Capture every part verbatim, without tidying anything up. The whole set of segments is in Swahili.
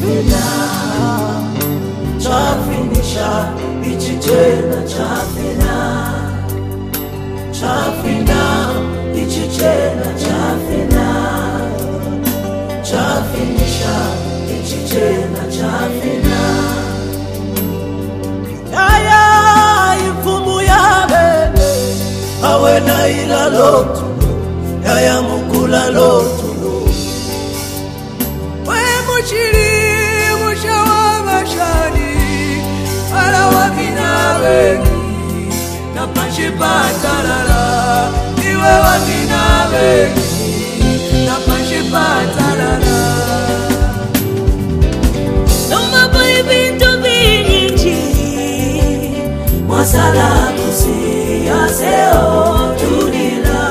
chafina chafinisha ichi tena chafina chafina ichi tena chafina chafinisha ichi tena chafina aya ifumu ya bebe awe na ila lotu aya mukula lotu we muchiri mushawa mashani ala wakina wengi na pashipatalala iwe wakina wengi na pashipatalala Noma boy bintu binyichi Mwasala kusi ya seo tunila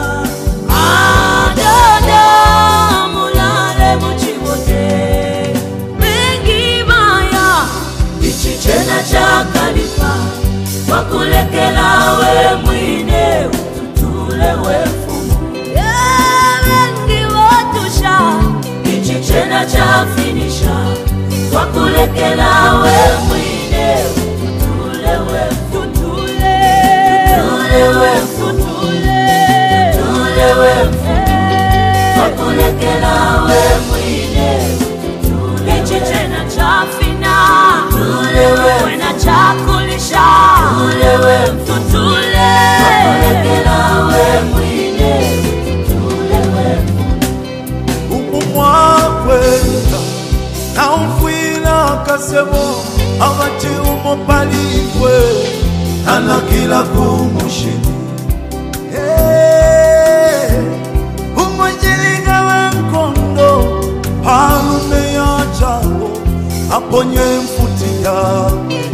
Adada mulale muchibote Mengi maya Ichi chena chakalipa Wakulekela we mwine ututule we fumu Mengi watusha Ichi chena chafinisha Wakulekela we mwine ututule we futule Tutule we futule Tutule we futule Wakulekela we mwine ututule Ichi chena chafina Tutule we Wena chakulisha Tutule we futule Wakulekela we mwine ututule we Upumwa kwenda na umfuila kasemo Avati umopaliwe Ana kila kumushini hey, Umojiliga we mkondo Halume ya jabo Aponye mfuti yawe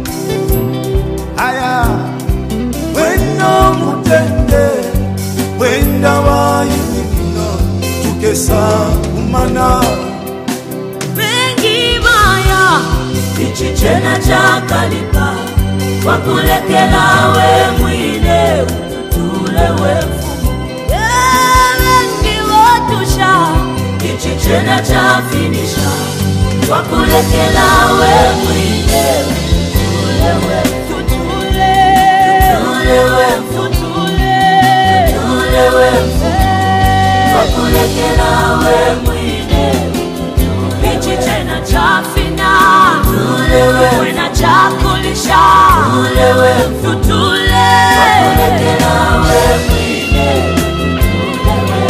Aya Wendo mutende Wenda wa yinina Tukesa umana Ichi chena chakalipa Wakulekela we mwine ututule we fumu Yerengi watusha Ichi chena chafinisha Wakulekela we mwine ututule we futule Tutule we futule Tutule we futule Wakulekela we mwine ututule Ichi chena chafina Wena chakulisha Tulewe Tutule Wakulekela we mwine Tulewe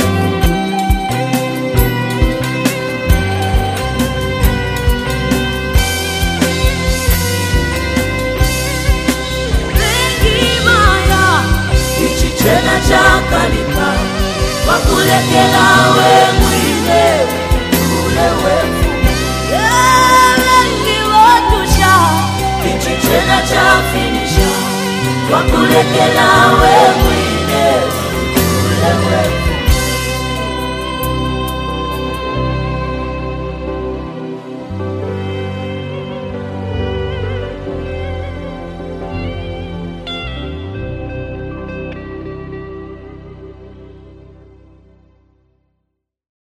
Wengi maya Ichi chena chakalipa Wakulekela